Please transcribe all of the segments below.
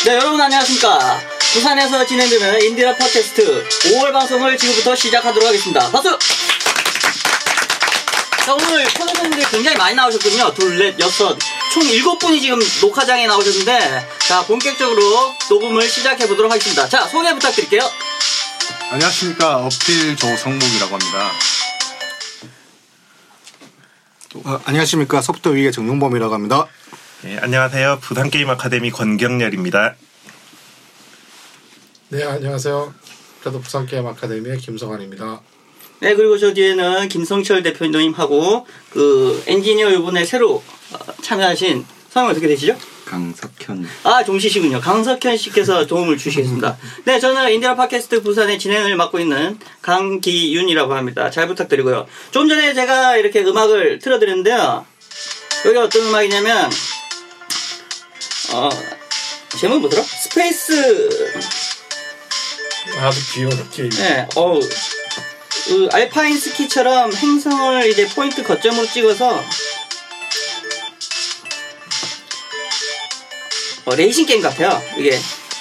네, 여러분 안녕하십니까. 부산에서 진행되는 인디라 팟캐스트 5월 방송을 지금부터 시작하도록 하겠습니다. 박수! 자, 오늘 코너분들 굉장히 많이 나오셨거든요. 둘, 넷, 여섯, 총 7분이 지금 녹화장에 나오셨는데, 자, 본격적으로 녹음을 시작해보도록 하겠습니다. 자, 소개 부탁드릴게요. 안녕하십니까. 어필 조성목이라고 합니다. 안녕하십니까. 소프트웨어 위의 정용범이라고 합니다. 네, 안녕하세요. 부산게임 아카데미 권경렬입니다. 네, 안녕하세요. 저도 부산게임 아카데미의 김성환입니다. 네, 그리고 저 뒤에는 김성철 대표님하고 그 엔지니어 이번에 새로 참여하신 성함이 어떻게 되시죠? 강석현. 아, 종시시군요. 강석현 씨께서 도움을 주시겠습니다. 네, 저는 인디라 팟캐스트 부산의 진행을 맡고 있는 강기윤이라고 합니다. 잘 부탁드리고요. 좀 전에 제가 이렇게 음악을 틀어드렸는데요. 여기가 어떤 음악이냐면 제목이 뭐더라? 스페이스. 아주 귀여운 게임. 네, 그 알파인 스키처럼 행성을 이제 포인트 거점으로 찍어서 레이싱 게임 같아요. 이게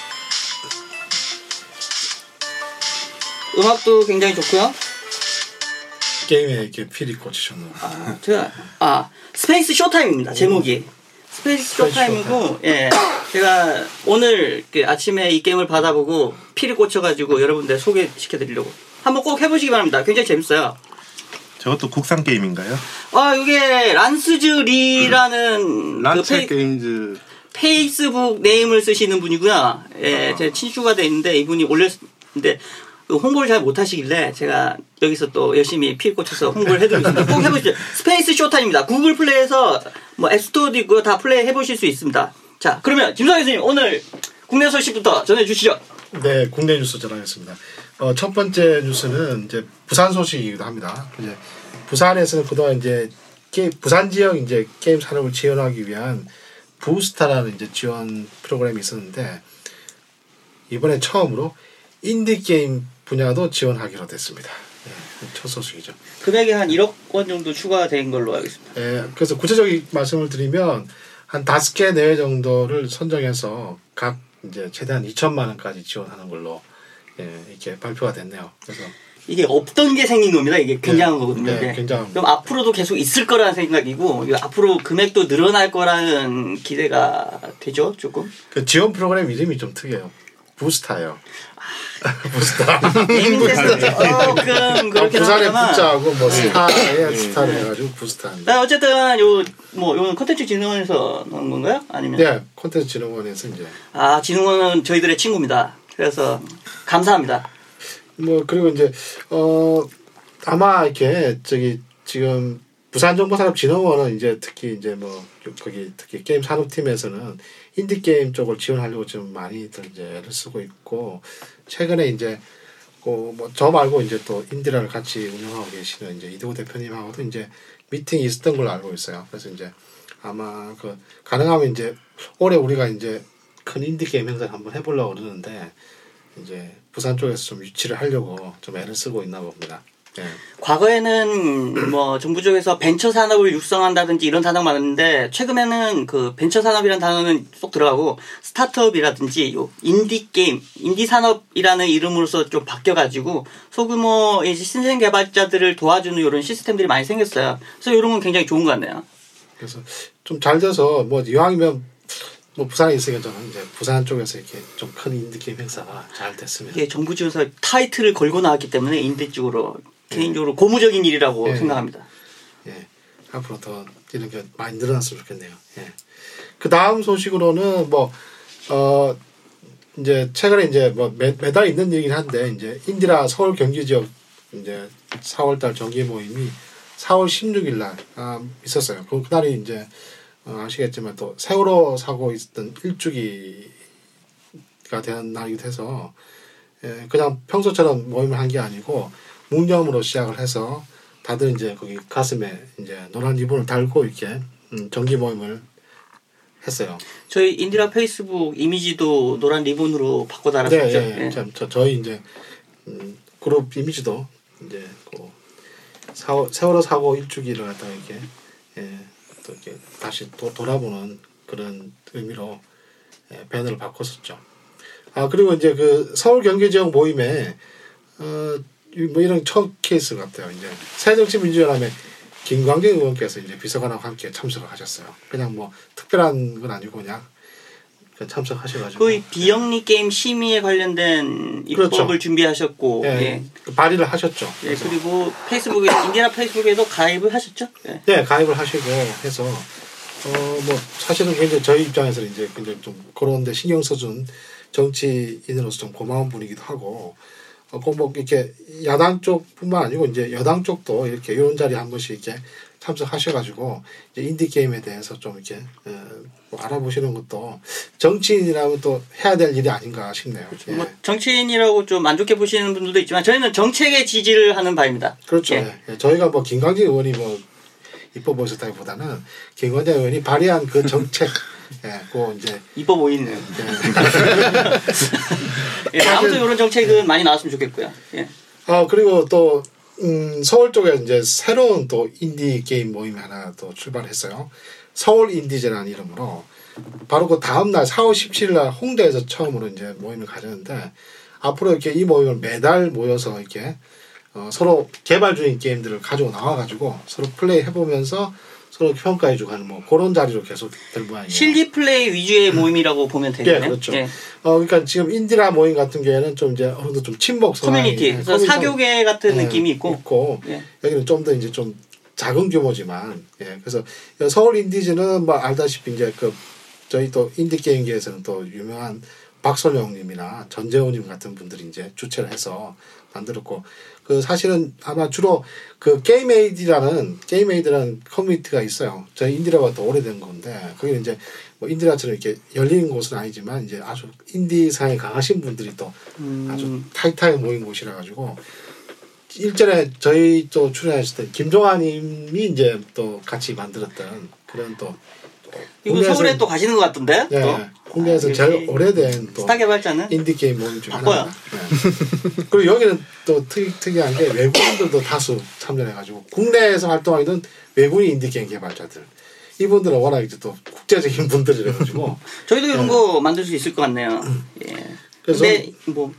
음악도 굉장히 좋고요. 게임에 이렇게 필이 꽂히셨나요? 스페이스 쇼타임입니다. 제목이 스페이스 쇼타임이고, 예, 제가 오늘 아침에 이 게임을 받아보고 필이 꽂혀가지고 여러분들 소개시켜드리려고 한번 꼭 해보시기 바랍니다. 굉장히 재밌어요. 저것도 국산 게임인가요? 이게 란스즈리라는 란체 게임즈 페이스북 네임을 쓰시는 분이고요. 예, 제가 친추가 돼 있는데 이분이 올렸는데 홍보를 잘 못하시길래 제가 여기서 또 열심히 필 꽂혀서 홍보를 해드리겠습니다. 꼭 해보시죠. 스페이스 쇼타임입니다. 구글 플레이에서 뭐 앱스토어도 있고요. 다 플레이 해보실 수 있습니다. 자, 그러면 김성현 교수님 오늘 국내 소식부터 전해주시죠. 네, 국내 뉴스 전하겠습니다. 첫 번째 뉴스는 이제 부산 소식이기도 합니다. 이제 부산에서는 그동안 이제 부산 지역 이제 게임 산업을 지원하기 위한 부스타라는 이제 지원 프로그램이 있었는데 이번에 처음으로 인디 게임 분야도 지원하기로 됐습니다. 네, 첫 소식이죠. 금액이 한 1억 원 정도 추가된 걸로 알고 있습니다. 네, 그래서 구체적인 말씀을 드리면 한 5개 내외 정도를 선정해서 각 이제 최대한 2천만 원까지 지원하는 걸로 이렇게 발표가 됐네요. 그래서 이게 없던 게 생긴 겁니다. 이게 굉장한 거거든요. 네, 굉장한. 그럼 앞으로도 계속 있을 거라는 생각이고 앞으로 금액도 늘어날 거라는 기대가 되죠, 조금. 그 지원 프로그램 이름이 좀 특이해요. 부스타예요. 부스타. 그렇게 부산의 부자하고 뭐 스타의 스타를 해가지고 부스타인데. 어쨌든 요건 콘텐츠 진흥원에서 나온 건가요? 아니면? 네, 콘텐츠 진흥원에서 이제. 진흥원은 저희들의 친구입니다. 그래서 감사합니다. 그리고 이제 아마 이렇게 지금 부산정보산업진흥원은 이제 특히 이제 거기 특히 게임 산업팀에서는 인디 게임 쪽을 지원하려고 좀 많이들 이제 애를 쓰고 있고 최근에 이제 저 말고 이제 또 인디라를 같이 운영하고 계시는 이제 이대호 대표님하고도 이제 미팅이 있었던 걸로 알고 있어요. 그래서 이제 아마 가능하면 이제 올해 우리가 이제 큰 인디 게임 행사를 한번 해보려고 그러는데 이제 부산 쪽에서 좀 유치를 하려고 좀 애를 쓰고 있나 봅니다. 네. 과거에는 정부 쪽에서 벤처 산업을 육성한다든지 이런 단어가 많았는데 최근에는 그 벤처 산업이라는 단어는 쏙 들어가고 스타트업이라든지 인디 게임, 인디 산업이라는 이름으로서 좀 바뀌어가지고 소규모 이제 신생 개발자들을 도와주는 이런 시스템들이 많이 생겼어요. 그래서 이런 건 굉장히 좋은 것 같네요. 그래서 좀 잘 돼서 이왕이면 부산에 있으니까 저는 이제 부산 쪽에서 이렇게 좀 큰 인디 게임 행사가 잘 됐으면. 이게 정부 지원서 타이틀을 걸고 나왔기 때문에 인디 쪽으로 개인적으로 고무적인 일이라고 생각합니다. 예, 앞으로 더 이런 게 많이 늘어났으면 좋겠네요. 예. 그 다음 소식으로는 이제 최근에 이제 매달 있는 얘기긴 한데 이제 인디라 서울 경기 지역 이제 4월달 정기 모임이 4월 16일 날 있었어요. 그날이 이제 아시겠지만 또 세월호 사고 있었던 1주기가 된 날이기도 해서 그냥 평소처럼 모임을 한 게 아니고 묵념으로 시작을 해서 다들 이제 거기 가슴에 이제 노란 리본을 달고 이렇게 정기 모임을 했어요. 저희 인디라 페이스북 이미지도 노란 리본으로 바꿔 달았었죠. 네, 저희 이제 그룹 이미지도 이제 세월호 사고 1주기를 갖다가 이렇게 또 이렇게 다시 돌아보는 그런 의미로 배너를 바꿨었죠. 그리고 이제 그 서울 경기 지역 모임에 뭐 이런 첫 케이스 같아요. 이제 새정치민주연합의 김광진 의원께서 이제 비서관하고 함께 참석을 하셨어요. 그냥 뭐 특별한 건 아니고 그냥 참석하셔가지고 거의 비영리 게임 심의에 관련된 입법을 그렇죠. 준비하셨고 예. 발의를 하셨죠. 예, 그리고 페이스북에 인디나 페이스북에도 가입을 하셨죠. 예. 네, 가입을 하시고 해서 뭐 사실은 굉장히 저희 입장에서는 이제 굉장히 좀 그런데 신경 써준 정치인으로서 좀 고마운 분이기도 하고 뭐 이렇게 야당 쪽뿐만 아니고 이제 여당 쪽도 이렇게 이런 자리에 한 번씩 이렇게 참석하셔가지고 이제 인디 게임에 대해서 좀 이렇게 뭐 알아보시는 것도 정치인이라면 또 해야 될 일이 아닌가 싶네요. 그렇죠. 뭐 정치인이라고 좀 만족해 보시는 분들도 있지만 저희는 정책에 지지를 하는 바입니다. 그렇죠. 예. 저희가 뭐 김광진 의원이 뭐 이뻐 보셨다기보다는 김광진 의원이 발의한 그 정책, 그 이제 이뻐 보이네요. 예, 아무튼 이런 정책은 많이 나왔으면 좋겠고요. 예. 그리고 또 서울 쪽에 이제 새로운 또 인디 게임 모임이 하나 또 출발했어요. 서울 인디제라는 이름으로 바로 그 다음 날 4월 17일 날 홍대에서 처음으로 이제 모임을 가졌는데 앞으로 이렇게 이 모임을 매달 모여서 이렇게 서로 개발 중인 게임들을 가지고 나와가지고 서로 플레이 해보면서 서로 평가해주고 하는 뭐 그런 자리로 계속 될 모양이에요. 실기 플레이 위주의 모임이라고 보면 되겠네요. 예, 그렇죠. 예. 그러니까 지금 인디라 모임 같은 경우에는 좀 이제 어느 정도 좀 친목 커뮤니티, 그래서 사교계 같은 느낌이 있고, 예. 여기는 좀 더 이제 좀 작은 규모지만, 그래서 서울 인디즈는 뭐 알다시피 이제 그 저희 또 인디 게임계에서는 또 유명한 박선영님이나 전재호님 같은 분들이 이제 주최를 해서 만들었고, 그 사실은 아마 주로 그 게임에이드라는 커뮤니티가 있어요. 저희 인디라가 더 오래된 건데 거기는 이제 뭐 인디라처럼 이렇게 열린 곳은 아니지만 이제 아주 인디상에 강하신 분들이 또 아주 타이트하게 모인 곳이라 가지고 일전에 저희 또 출연하실 때 김종환님이 이제 또 같이 만들었던 그런 또 이거 서울에 또 가시는 것 같던데? 네, 또? 국내에서 제일 오래된 또 스타 개발자는 인디 게임 모임 중 하나입니다. 네. 그리고 여기는 또 특이한 게 외국인들도 다수 참여해가지고 국내에서 활동하는 외국인 인디 게임 개발자들 이분들은 워낙 이제 또 국제적인 분들이라가지고 저희도 이런 거 만들 수 있을 것 같네요. 예. 그래서 근데 뭐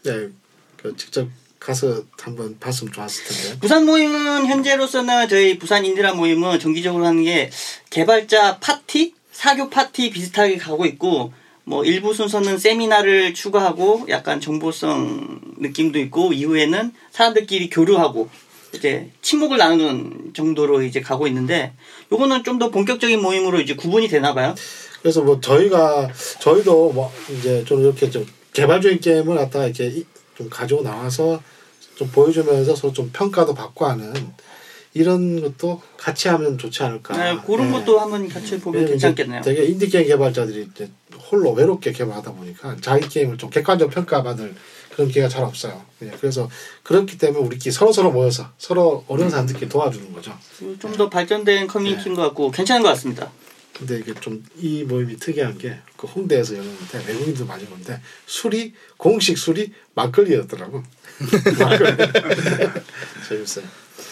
그 직접 가서 한번 봤으면 좋았을 텐데. 부산 모임은 현재로서는 저희 부산 인디라 모임은 정기적으로 하는 게 개발자 파티, 사교 파티 비슷하게 가고 있고 뭐 일부 순서는 세미나를 추가하고 약간 정보성 느낌도 있고 이후에는 사람들끼리 교류하고 이제 친목을 나누는 정도로 이제 가고 있는데 요거는 좀 더 본격적인 모임으로 이제 구분이 되나 봐요. 그래서 뭐 저희도 뭐 이제 좀 이렇게 좀 개발적인 게임을 갖다가 이렇게 좀 가지고 나와서 좀 보여주면서 서로 좀 평가도 받고 하는 이런 것도 같이 하면 좋지 않을까. 네, 그런 것도 한번 같이 보면 괜찮겠네요. 되게 인디 게임 개발자들이 이제 홀로 외롭게 개발하다 보니까 자기 게임을 좀 객관적 평가받을 그런 기회가 잘 없어요. 그래서 그렇기 때문에 우리끼리 서로 모여서 서로 어려운 사람들끼리 도와주는 거죠. 좀 더 발전된 커뮤니티인 것 같고 괜찮은 것 같습니다. 근데 이게 좀 이 모임이 특이한 게 그 홍대에서 열렸는데 외국인도 많이 오는데 공식 술이 막걸리였더라고. 막걸리. 재밌어요.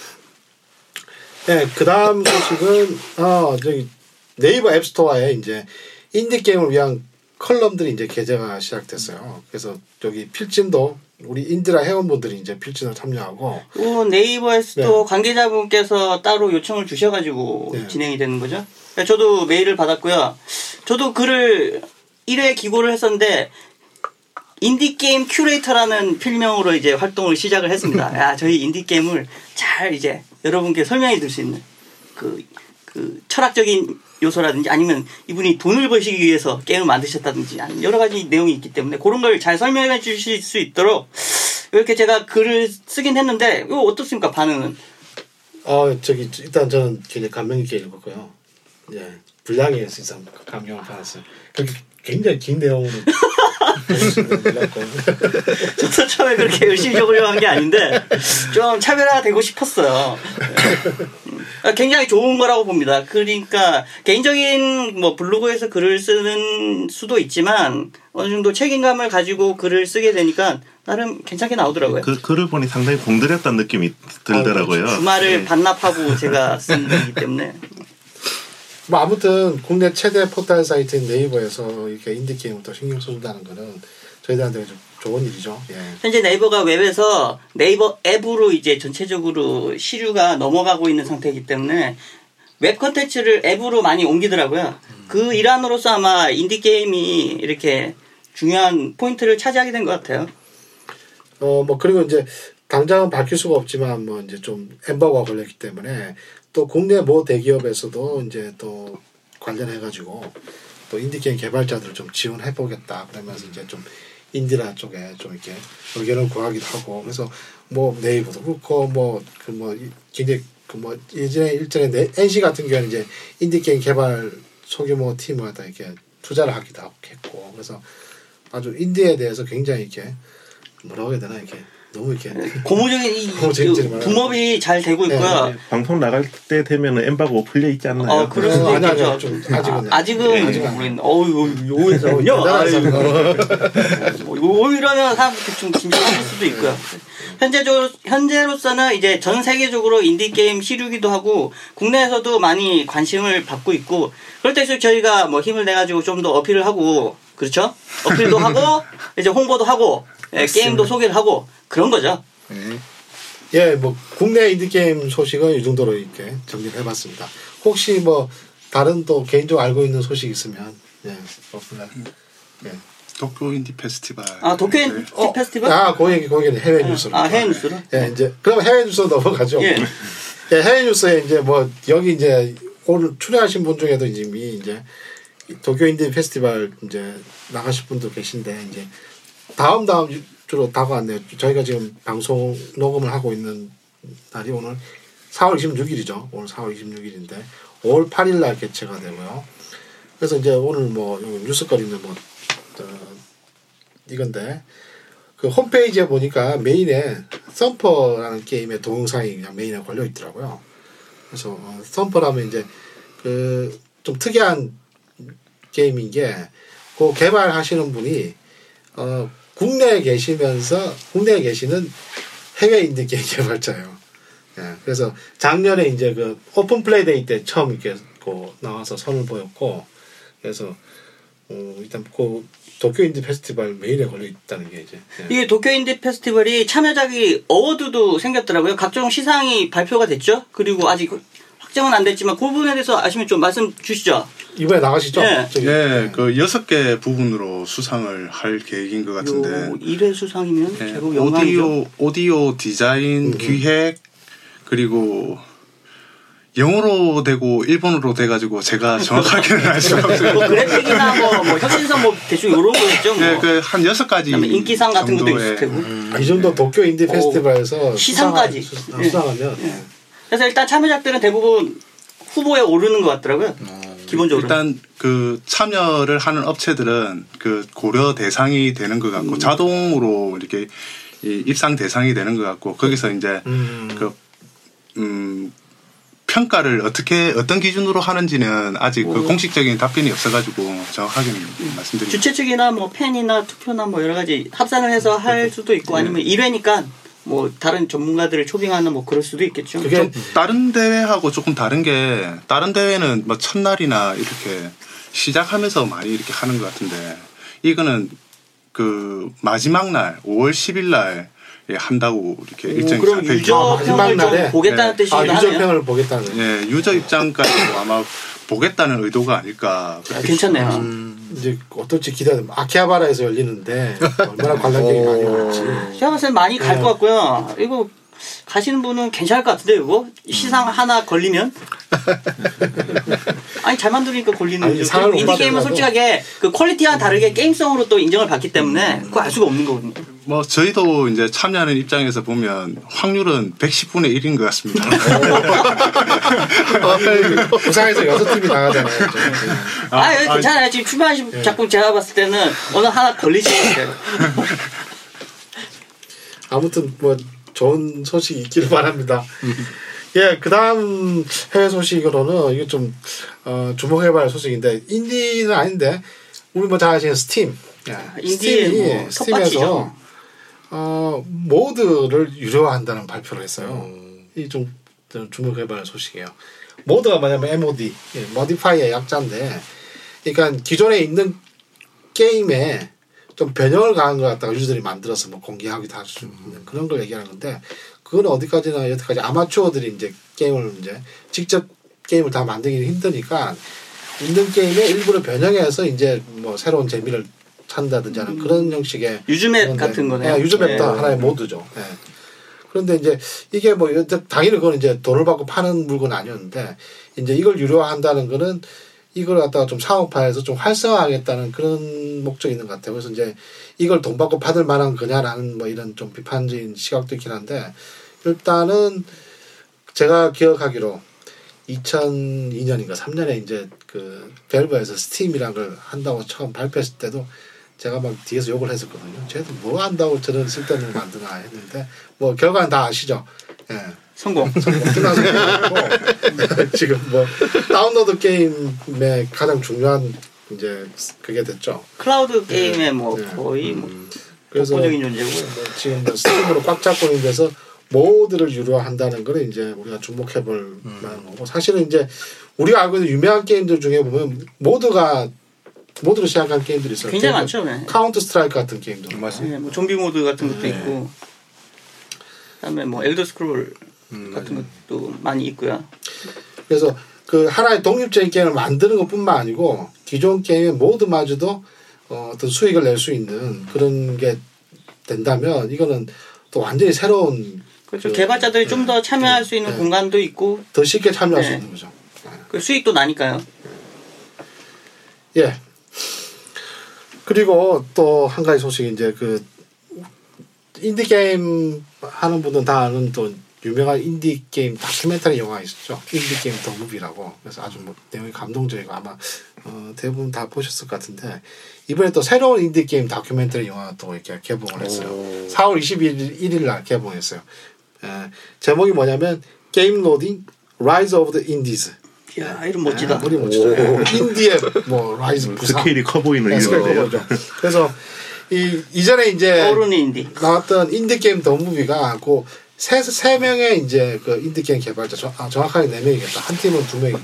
네, 그 다음 소식은 저기 네이버 앱스토어에 이제 인디 게임을 위한 컬럼들이 이제 게재가 시작됐어요. 그래서 저기 필진도 우리 인디라 회원분들이 이제 필진을 참여하고 네이버에서도 네. 관계자분께서 따로 요청을 주셔가지고 네. 진행이 되는 거죠. 저도 메일을 받았고요. 저도 글을 1회 기고를 했었는데 인디게임 큐레이터라는 필명으로 이제 활동을 시작을 했습니다. 저희 인디게임을 잘 이제 여러분께 설명해 줄 수 있는 그 철학적인 요소라든지 아니면 이분이 돈을 버시기 위해서 게임을 만드셨다든지 아니면 여러 가지 내용이 있기 때문에 그런 걸 잘 설명해 주실 수 있도록 이렇게 제가 글을 쓰긴 했는데 이거 어떻습니까 반응은? 저기 일단 저는 굉장히 감명 있게 읽었고요. 분량에 있어서 감명을 받았어요. 그렇게 굉장히 긴 내용으로 저도 처음에 그렇게 열심히 적으려고 한 게 아닌데 좀 차별화되고 싶었어요. 굉장히 좋은 거라고 봅니다. 그러니까 개인적인 뭐 블로그에서 글을 쓰는 수도 있지만 어느 정도 책임감을 가지고 글을 쓰게 되니까 나름 괜찮게 나오더라고요. 그 글을 보니 상당히 공들였다는 느낌이 들더라고요. 주말을 반납하고 제가 쓴 거기 때문에. 뭐 아무튼 국내 최대 포털 사이트인 네이버에서 이렇게 인디 게임을 더 신경 써준다는 거는 저희들한테 좀 좋은 일이죠. 예. 현재 네이버가 웹에서 네이버 앱으로 이제 전체적으로 시류가 넘어가고 있는 상태이기 때문에 웹 콘텐츠를 앱으로 많이 옮기더라고요. 그 일환으로서 아마 인디 게임이 이렇게 중요한 포인트를 차지하게 된 것 같아요. 뭐 그리고 이제 당장은 밝힐 수가 없지만 뭐 이제 좀 엠버거가 걸렸기 때문에 또 국내 모 대기업에서도 이제 또 관련해가지고 또 인디 게임 개발자들을 좀 지원해 보겠다 그러면서 이제 좀 인디라 쪽에 좀 이렇게 의견을 구하기도 하고 그래서 뭐 네이버도 그렇고 뭐 굉장히 뭐 예전에 일전에 NC 같은 경우는 이제 인디 게임 개발 소규모 팀을 다 이렇게 투자를 하기도 했고 그래서 아주 인디에 대해서 굉장히 이렇게 뭐라고 해야 되나 이렇게 너무 이렇게 고무적인 이 붐업이 잘 되고 있고요. 네. 방송 나갈 때 되면은 엠바고 풀려 있지 않나요? 그럴 수도 있겠죠. 아직은 모르겠네. 요에서요. 이러면 사람들이 좀 긴장할 수도 있고요. 현재로서는 이제 전 세계적으로 인디 게임 시류기도 하고 국내에서도 많이 관심을 받고 있고 그럴 때 저희가 뭐 힘을 내 가지고 좀 더 어필을 하고 그렇죠? 어필도 하고 이제 홍보도 하고 게임도 소개를 하고 그런 거죠. 예, 뭐 국내 인디 게임 소식은 이 정도로 이렇게 정리를 해봤습니다. 혹시 뭐 다른 또 개인적으로 알고 있는 소식 있으면 도쿄 인디 페스티벌. 도쿄 인디 페스티벌? 거기는 해외 뉴스로. 해외 뉴스로? 예, 이제 그럼 해외 뉴스로 넘어가죠. 예. 예, 해외 뉴스에 이제 뭐 여기 이제 오늘 출연하신 분 중에도 이제 도쿄 인디 페스티벌 이제 나가실 분도 계신데 이제 다음 주로 다가왔네요. 저희가 지금 방송 녹음을 하고 있는 날이 오늘 4월 26일이죠. 오늘 4월 26일인데 5월 8일 날 개최가 되고요. 그래서 이제 오늘 뭐 뉴스거리는 뭐 이건데 그 홈페이지에 보니까 메인에 썸퍼라는 게임의 동영상이 그냥 메인에 걸려 있더라고요. 그래서 썸퍼라면 이제 그 좀 특이한 게임인 게 그 개발하시는 분이 국내에 계시는 해외 인디 게임 개발자예요. 예, 그래서 작년에 이제 그 오픈 플레이 데이 때 처음 이렇게 나와서 선을 보였고, 그래서 일단 그 도쿄 인디 페스티벌 메인에 걸려 있다는 게 이제 이게 도쿄 인디 페스티벌이 참여작이 어워드도 생겼더라고요. 각종 시상이 발표가 됐죠. 그리고 아직 확정은 안 됐지만 그 부분에 대해서 아시면 좀 말씀 주시죠. 이번에 나가시죠? 네, 그 6개 부분으로 수상을 할 계획인 것 같은데. 1회 수상이면 제법 영광이죠. 오디오 디자인, 기획, 그리고 영어로 되고 일본어로 돼가지고 제가 정확하게는 알 수가 없어요. 뭐 그래픽이나 뭐 혁신성 뭐 대충 이런 거였죠. 뭐. 네, 그 한 6가지. 인기상 같은 것도 있을 테고. 이 정도 도쿄 인디 페스티벌에서 시상까지 수상하면. 그래서 일단 참여작들은 대부분 후보에 오르는 것 같더라고요. 기본적으로. 일단 그 참여를 하는 업체들은 그 고려 대상이 되는 것 같고 자동으로 이렇게 입상 대상이 되는 것 같고 거기서 이제 평가를 어떤 기준으로 하는지는 아직 그 공식적인 답변이 없어가지고 정확하게는 말씀드립니다. 주최 측이나 뭐 팬이나 투표나 뭐 여러 가지 합산을 해서 할 수도 있고 아니면 1회니까 뭐 다른 전문가들을 초빙하는 뭐 그럴 수도 있겠죠. 그게 좀 다른 대회하고 조금 다른 게 다른 대회는 뭐 첫날이나 이렇게 시작하면서 많이 이렇게 하는 것 같은데 이거는 그 마지막 날 5월 10일 날 한다고 이렇게 일정이 그럼 잡혀 유저평을 좀 보겠다는 뜻이긴 하네요. 유저평을 보겠다는. 네, 유저 입장까지도 아마 보겠다는 의도가 아닐까. 괜찮네요. 이제 어떨지 기대됩니다. 아키하바라에서 열리는데 얼마나 관람객이 많이 올지. 제가 봤을 때 많이 갈 것 같고요. 이거 가시는 분은 괜찮을 것 같은데 이거 시상 하나 걸리면 아니 잘 만드니까 걸리는 거죠. 인디 게임은 솔직하게 그 퀄리티와 다르게 게임성으로 또 인정을 받기 때문에 그거 알 수가 없는 거거든요. 뭐 저희도 이제 참여하는 입장에서 보면 확률은 110분의 1인 것 같습니다. 부산에서 6팀이 나가잖아요. 괜찮아요. 지금 출발하신 작품 제가 봤을 때는 어느 하나 걸리실 것 같아요. 아무튼 뭐 좋은 소식이 있기를 바랍니다. 예, 그 다음 해외 소식으로는 이게 좀 주목해봐야 할 소식인데 인디는 아닌데 우리 뭐 잘 아시는 스팀. 인디의 스팀에서 모드를 유료화한다는 발표를 했어요. 이 좀 주목해봐야 할 소식이에요. 모드가 뭐냐면 MOD, 모디파이의 약자인데, 그러니까 기존에 있는 게임에 좀 변형을 가한 것 같다가 유저들이 만들어서 뭐 공개하기도 할 수 있는 그런 걸 얘기하는 건데, 그건 어디까지나 여태까지 아마추어들이 이제 게임을 이제 직접 게임을 다 만들기는 힘드니까 있는 게임에 일부러 변형해서 이제 뭐 새로운 재미를 찾는다든지 하는 그런 형식의 유즈맵 같은 거네요. 네, 유즈맵도 하나의 모드죠. 네. 그런데 이제 이게 뭐 당연히 그건 이제 돈을 받고 파는 물건은 아니었는데 이제 이걸 유료화한다는 거는 이걸 갖다가 좀 상업화해서 좀 활성화하겠다는 그런 목적이 있는 것 같아요. 그래서 이제 이걸 돈 받고 받을 만한 거냐라는 뭐 이런 좀 비판적인 시각도 있긴 한데 일단은 제가 기억하기로 2002년인가 3년에 이제 그 밸브에서 스팀이란 걸 한다고 처음 발표했을 때도 제가 막 뒤에서 욕을 했었거든요. 쟤도 뭐 한다고 저런 쓸데없는 거 만드나 했는데 뭐 결과는 다 아시죠. 예. 성공. 끝나서 지금 뭐 다운로드 게임의 가장 중요한 이제 그게 됐죠. 클라우드 게임의 뭐 네. 거의 뭐 그래서 독보적인 존재고. 뭐 지금 뭐 스팀으로 꽉 잡고 있는 데서 모드를 유료화한다는 거는 이제 우리가 주목해볼 만한 거고 사실은 이제 우리가 알고 있는 유명한 게임들 중에 보면 모드로 시작한 게임들이 있어요. 굉장히 많죠. 네. 카운터 스트라이크 같은 게임도 네, 뭐 좀비 모드 같은 것도 있고, 그다음에 뭐 엘더 스크롤 같은 것도 많이 있고요. 그래서 그 하나의 독립적인 게임을 만드는 것뿐만 아니고 기존 게임의 모드마저도 어떤 수익을 낼 수 있는 그런 게 된다면 이거는 또 완전히 새로운 그렇죠. 개발자들이 좀 더 참여할 수 있는 공간도 있고 더 쉽게 참여할 수 네. 있는 거죠. 그 수익도 나니까요. 예. 그리고 또 한 가지 소식이 이제 그 인디 게임 하는 분들은 다 아는 또 유명한 인디 게임 다큐멘터리 영화 있었죠. 인디 게임 더 무비라고. 그래서 아주 뭐 내용이 감동적이고 아마 대부분 다 보셨을 것 같은데 이번에 또 새로운 인디 게임 다큐멘터리 영화 또 이렇게 개봉을 했어요. 4월 21일 날 개봉했어요. 제목이 뭐냐면 게임 로딩 Rise of the Indies. 이야, 이름 멋지다. 머리 멋지죠. 인디의 뭐 라이즈 부상. 스케일이 커 보이는 스케일이 이름이에요. 그래서 이전에 이제 떠오르는 인디. 나왔던 인디 게임 더 무비가 그 세 명의 이제 그 인디 게임 개발자 정확하게 4명이겠다. 한 팀은 2명이기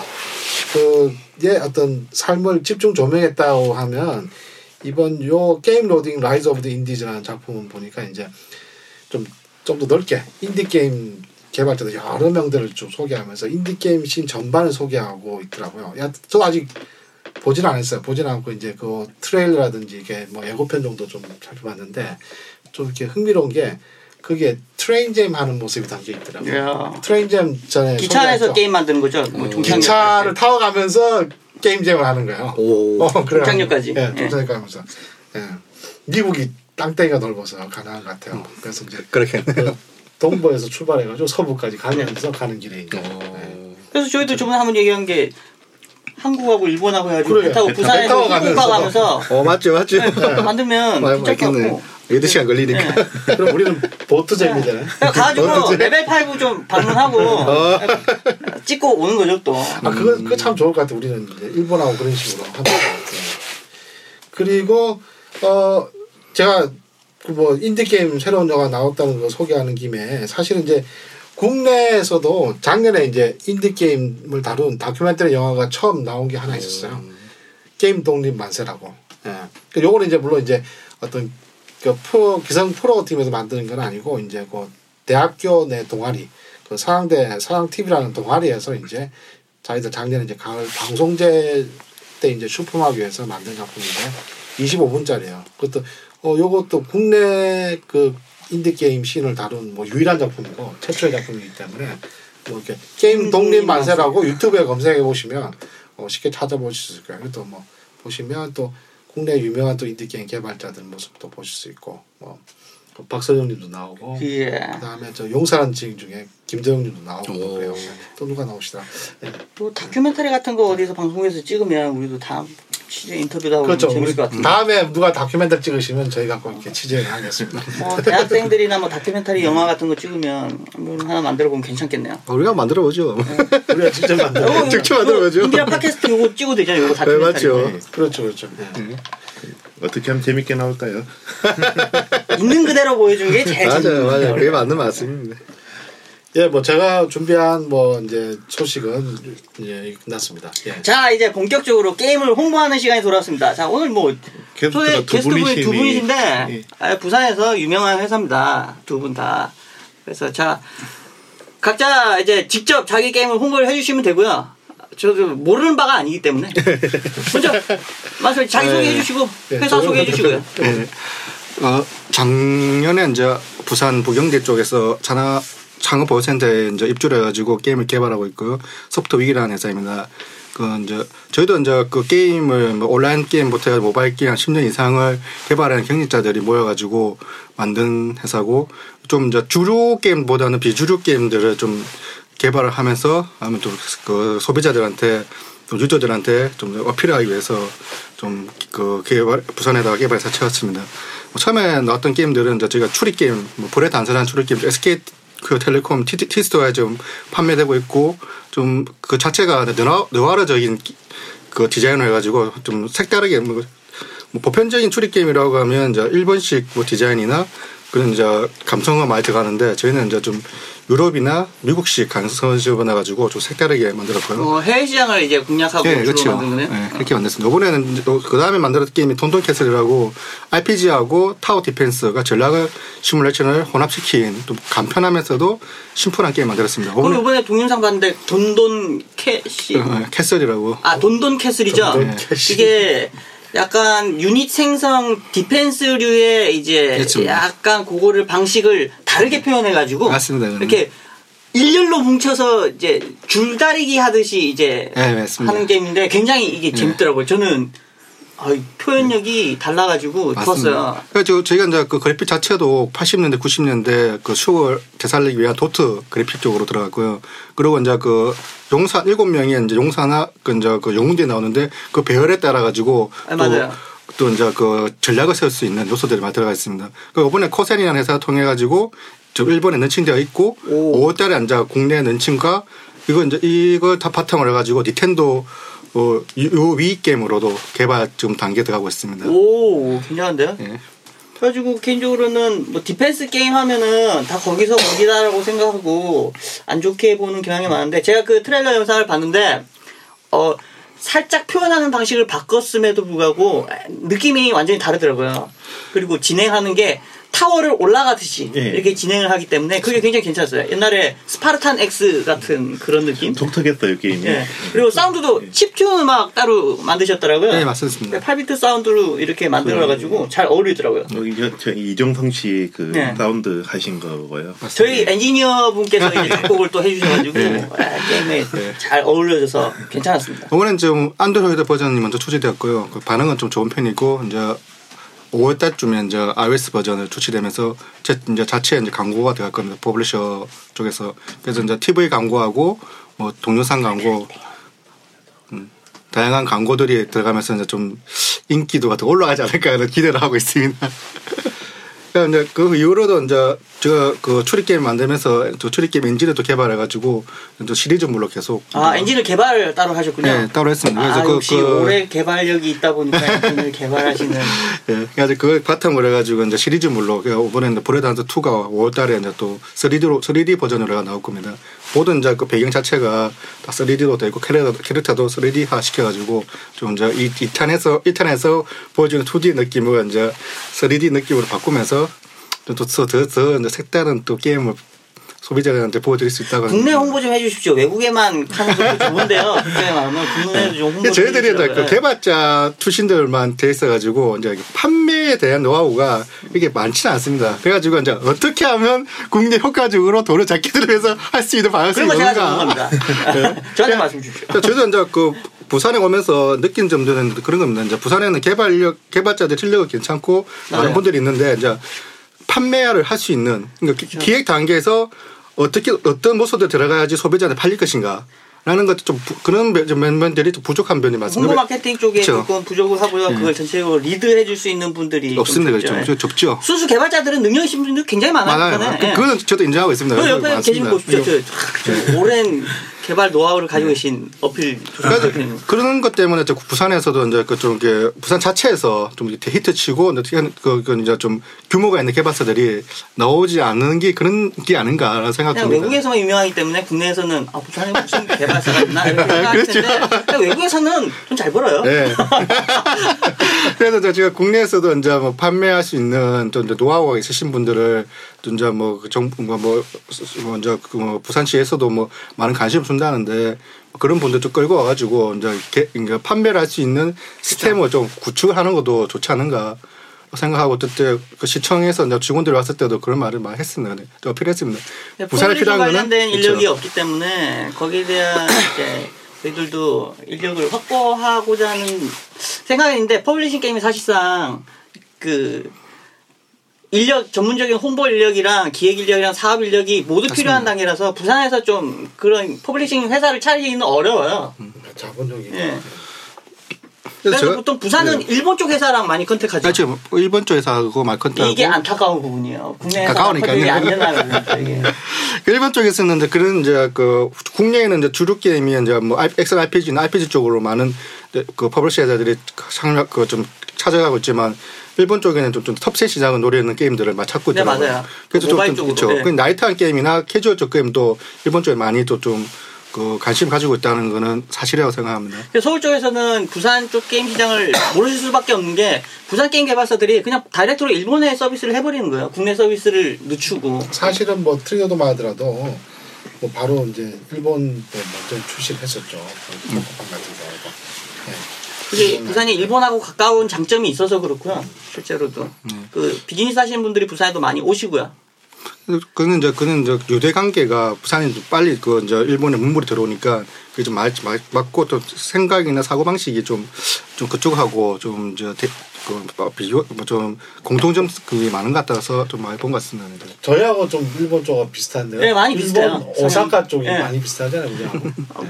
때문에 그의 어떤 삶을 집중 조명했다고 하면 이번 요 게임 로딩 라이즈 오브 더 인디즈라는 작품을 보니까 이제 좀 더 넓게 인디 게임 개발자들 여러 명들을 좀 소개하면서 인디 게임 씬 전반을 소개하고 있더라고요. 저도 아직 보진 않았어요. 보진 않고 이제 그 트레일러라든지 이게 뭐 예고편 정도 좀 살펴봤는데 좀 이렇게 흥미로운 게 그게 트레인잼 하는 모습이 담겨 있더라고요. 이야. 트레인잼 전에 기차 안에서 소개했죠. 게임 만드는 거죠. 뭐 기차를 타고 가면서 게임잼을 하는 거예요. 종착역까지. 예, 종착역까지 하면서. 예. 미국이 땅덩이가 넓어서 가능한 것 같아요. 그래서 이제 그렇겠네요. 동부에서 출발해가지고 서부까지 가면서 가는 길에 이제. 네. 그래서 저희도 저번에 한번 얘기한 게 한국하고 일본하고 해가지고 그러게. 배 타고 배 부산에서 타고 가면서. 가면서 맞죠. 만들면 맞겠네. 괜찮고 8시간 걸리니까. 그럼 우리는 보트 재미잖아요. 가가지고 레벨 5 좀 방문하고 찍고 오는 거죠 또. 그거 참 좋을 것 같아요. 우리는 이제 일본하고 그런 식으로 하는 것 같아요. 그리고 제가 그 뭐 인디 게임 새로운 영화 나왔다는 거 소개하는 김에 사실은 이제 국내에서도 작년에 이제 인디 게임을 다룬 다큐멘터리 영화가 처음 나온 게 하나 있었어요. 게임 독립 만세라고. 예. 요거는 이제 물론 이제 어떤 그 기성 프로 팀에서 만드는 건 아니고 이제 그 대학교 내 동아리 그 서양대 서양 TV라는 동아리에서 이제 자기들 작년에 이제 가을 방송제 때 이제 슈퍼마비에서 만든 작품인데 25분짜리예요. 그것도 요것도 국내 그 인디 게임 씬을 다룬 뭐 유일한 작품이고 최초의 작품이기 때문에 뭐 이렇게 게임 독립 만세라고 유튜브에 검색해 보시면 쉽게 찾아보실 수 있을 거예요. 또 뭐 보시면 또 국내 유명한 또 인디 게임 개발자들 모습도 보실 수 있고 뭐 박서영님도 나오고 예. 그다음에 저 용사란 지인 중에 김대영님도 나오고 그래요. 또 누가 나오시더라. 네. 또 다큐멘터리 같은 거 어디서 방송에서 찍으면 우리도 다 취재 인터뷰도 하고 그렇죠. 재밌을 것 같은데. 다음에 누가 다큐멘터리 찍으시면 저희가 꼭 이렇게 취재를 하겠습니다. 뭐 대학생들이나 뭐 다큐멘터리 영화 같은 거 찍으면 하나 만들어 보면 괜찮겠네요. 우리가 만들어 보죠. 우리가 직접 만들어. 요거 직접 만들어보죠. 인디아 팟캐스트 요거 찍어도 되잖아요. 요거 다큐멘터리. 맞죠. 그렇죠. 어떻게 하면 재밌게 나올까요? 있는 그대로 보여주는 게 제일 재밌는 맞아요. 거예요. 그게 맞는 말씀입니다. 예, 뭐 제가 준비한 뭐 이제 소식은 예, 끝났습니다. 예. 자, 이제 본격적으로 게임을 홍보하는 시간이 돌아왔습니다. 자, 오늘 뭐 게스트분이 두 분이신데 부산에서 유명한 회사입니다. 두 분 다. 그래서 자, 각자 이제 직접 자기 게임을 홍보를 해주시면 되고요. 저도 모르는 바가 아니기 때문에 먼저 말씀 자기 소개해 주시고 회사 소개해 주시고요. 네. 작년에 이제 부산 부경대 쪽에서 창업보호센터에 이제 입주를 해가지고 게임을 개발하고 있고요. 소프트 위기라는 회사입니다. 이제 저희도 이제 그 게임을 뭐 온라인 게임부터 해서 모바일 게임 한 10년 이상을 개발하는 경력자들이 모여가지고 만든 회사고 좀 이제 주류 게임보다는 비주류 게임들을 좀 개발을 하면서 아무튼 좀 그 소비자들한테 좀 유저들한테 좀 어필하기 위해서 좀 그 부산에다가 개발해서 채웠습니다. 처음에 나왔던 게임들은 이제 저희가 추리 게임, 뭐 불의 단순한 추리 게임, SK 그 텔레콤 T스토어에 좀 판매되고 있고 좀 그 자체가 느와르적인 그 디자인을 해가지고 좀 색다르게 뭐 보편적인 추리 게임이라고 하면 이제 일본식 뭐 디자인이나 그런 이제 감성과 많이 들어가는데 저희는 이제 좀 유럽이나 미국식 감성을 집어넣어가지고 좀 색다르게 만들었고요. 해외 시장을 이제 공략하고 네, 그렇죠. 만든 거네요. 네, 그렇게 만들었습니다. 이번에는 그 다음에 만들었던 게임이 돈돈 캐슬이라고 RPG하고 타워 디펜스가 전략을 시뮬레이션을 혼합시킨 좀 간편하면서도 심플한 게임 만들었습니다. 그럼 이번에 동영상 봤는데 돈돈 캐슬이라고. 아, 돈돈 캐슬이죠. 돈돈 캐슬. 이게 약간 유닛 생성 디펜스류의 이제 그렇죠. 약간 그거를 방식을 다르게 표현해가지고 맞습니다. 이렇게 일렬로 뭉쳐서 이제 줄다리기 하듯이 이제 네, 하는 게임인데 굉장히 이게 재밌더라고요. 저는 표현력이 달라가지고 좋았어요. 그래서 저희가 이제 그 그래픽 자체도 80년대, 90년대 그 추억을 되살리기 위한 도트 그래픽 쪽으로 들어갔고요. 그리고 이제 그 용사 7명이 이제 용사나 그 이제 그 영웅들이 나오는데 그 배열에 따라 가지고 또 이제 그 전략을 세울 수 있는 요소들이 많이 들어가 있습니다. 그 이번에 코센이라는 회사 통해 가지고 저 일본에 런칭되어 있고 5월달에 이제 국내 런칭과 이걸 다 바탕으로 해가지고 닌텐도 요 위 게임으로도 개발 지금 단계 들어가고 있습니다. 오, 굉장한데요? 예. 그래가지고 개인적으로는 뭐 디펜스 게임 하면은 다 거기서 거기다라고 생각하고 안 좋게 보는 경향이 많은데 제가 그 트레일러 영상을 봤는데 살짝 표현하는 방식을 바꿨음에도 불구하고 느낌이 완전히 다르더라고요. 그리고 진행하는 게 타워를 올라가듯이 이렇게 진행을 하기 때문에 그게 굉장히 괜찮았어요. 옛날에 스파르탄 X 같은 그런 느낌. 독특했어요 게임이. 예. 그리고 사운드도 칩튠 음악 따로 만드셨더라고요. 네, 맞습니다. 8비트 사운드로 이렇게 만들어가지고 잘 어울리더라고요. 이정성 씨 그 사운드 하신 거고요. 저희 엔지니어 분께서 이제 작곡을 또 해주셔가지고 게임에 잘 어울려져서 괜찮았습니다. 이번엔 좀 안드로이드 버전이 먼저 출시되었고요. 그 반응은 좀 좋은 편이고 이제 5월달쯤에 이제 iOS 버전을 출시되면서 이제 자체 이제 광고가 들어갈 겁니다. 퍼블리셔 쪽에서. 그래서 이제 TV 광고하고 뭐 동영상 광고, 다양한 광고들이 들어가면서 이제 좀 인기도가 더 올라가지 않을까 하는 기대를 하고 있습니다. 그러니까 이제 그 이후로도 이제 제가 그 추리게임 만들면서 저 추리게임 엔진을 또 개발해가지고 또 시리즈물로 계속. 엔진을 개발 따로 하셨군요. 네, 따로 했습니다. 그래서 역시 오래 개발력이 있다 보니까 엔진을 개발하시는. 네, 그래서 그걸 바탕으로 해가지고 이제 시리즈물로 이번에는 브레드한트 2가 5월달에 이제 또 3D 버전으로 나올 겁니다. 모든 이제 그 배경 자체가 다 3D로 되고 캐릭터도 3D화 시켜가지고 좀 이제 1탄에서 보여주는 2D 느낌을 이제 3D 느낌으로 바꾸면서 더 색다른 또 게임을 소비자들한테 보여드릴 수 있다고. 국내 홍보 좀 해주십시오. 외국에만 하는 것도 좋은데요. 국내에 많으면 국내에도 좀 홍보. 저희들이 그 개발자 출신들만 돼 있어가지고 이제 판매에 대한 노하우가 이게 많지는 않습니다. 그래가지고 이제 어떻게 하면 국내 효과적으로 돈을 작게 들면서 할 수 있는 방식이 뭔가. 그런 거 제가 전문가입니다. 저한테 말씀 주십시오. 저희도 이제 그 부산에 오면서 느낀 점들은 그런 겁니다. 이제 부산에는 개발자들 실력이 괜찮고 많은 분들이 있는데 이제 판매를 할 수 있는 그러니까 기획 단계에서 어떤 모습들 들어가야지 소비자한테 팔릴 것인가 라는 것도 좀 그런 면들이 좀 부족한 면이 많습니다. 홍보 마케팅 쪽에 그렇죠. 조금 부족을 하고요. 그걸 전체적으로 리드해 줄 수 있는 분들이 없습니다. 그렇죠. 좁죠. 순수 개발자들은 능력 있는 분들 굉장히 많아요. 그거는 저도 인정하고 있습니다. 그 옆에 계신 거 보십시오. 오랜 개발 노하우를 가지고 계신 어필 그러니까 그런 것 때문에 부산에서도 이제 좀 부산 자체에서 좀 히트 치고 그 이제 좀 규모가 있는 개발사들이 나오지 않는 게 그런 게 아닌가라는 생각이 듭니다. 외국에서만 유명하기 때문에 국내에서는 부산에 무슨 개발사가 있나 이렇게 생각할 텐데 외국에서는 좀 잘 벌어요. 네. 그래서 제가 국내에서도 이제 뭐 판매할 수 있는 또 이제 노하우가 있으신 분들을 또 이제 뭐 정부 이제 부산시에서도 뭐 많은 관심을 준다는데 그런 분들 좀 끌고 와가지고 이제 그러니까 판매를 할 수 있는 시스템을 좀 구축하는 것도 좋지 않은가 생각하고 그때 그 시청에서 이제 직원들이 왔을 때도 그런 말을 많이 했습니다. 또 어필했습니다. 부산에 필요한 관련된 인력이 없기 때문에 거기에 대한 이제 저희들도 인력을 확보하고자 하는 생각인데 퍼블리싱 게임이 사실상 그 인력 전문적인 홍보 인력이랑 기획 인력이랑 사업 인력이 모두 맞습니다. 필요한 단계라서 부산에서 좀 그런 퍼블리싱 회사를 차리기는 어려워요. 자본적인. 예. 그래서 보통 부산은 네. 일본 쪽 회사랑 많이 컨택하죠. 그렇죠. 일본 쪽 회사하고 많이 컨택하고 이게 안타까운 부분이에요. 국내 회사가 컨택이 안 되나요? 일본 쪽에서는 이제 그런 이제 그 국내에는 이제 주류 게임이 이제 뭐 액션 RPG나 RPG 쪽으로 많은 그 퍼블리셔 회사들이 상력 좀 찾아가고 있지만 일본 쪽에는 좀 톱셋 시장을 노리는 게임들을 막 찾고 있더라고요. 네, 맞아요. 그래서 모바일 쪽으로. 그렇죠. 네. 그 나이트한 게임이나 캐주얼 쪽 게임도 일본 쪽에 많이 또 좀 그 관심 가지고 있다는 거는 사실이라고 생각합니다. 서울 쪽에서는 부산 쪽 게임 시장을 모르실 수밖에 없는 게 부산 게임 개발사들이 그냥 다이렉트로 일본에 서비스를 해버리는 거예요. 국내 서비스를 늦추고. 사실은 뭐 트리거도만 하더라도 뭐 바로 이제 일본 먼저 출시했었죠. 포커판 같은 거. 네. 그게 부산이 일본하고 가까운 장점이 있어서 그렇고요. 실제로도 그 비즈니스 하시는 분들이 부산에도 많이 오시고요. 그는 이제 유대 관계가 부산이 빨리 그 이제 일본에 문물이 들어오니까 그게 좀 맞고 또 생각이나 사고 방식이 좀 그쪽하고 좀 이제 비교 좀 공통점 그게 많은 것 같아서 좀 많이 본 것 같습니다. 저희하고 좀 일본 쪽하고 비슷한데요. 네, 많이 비슷해요. 오사카 쪽이 네. 많이 비슷하잖아요, 그냥.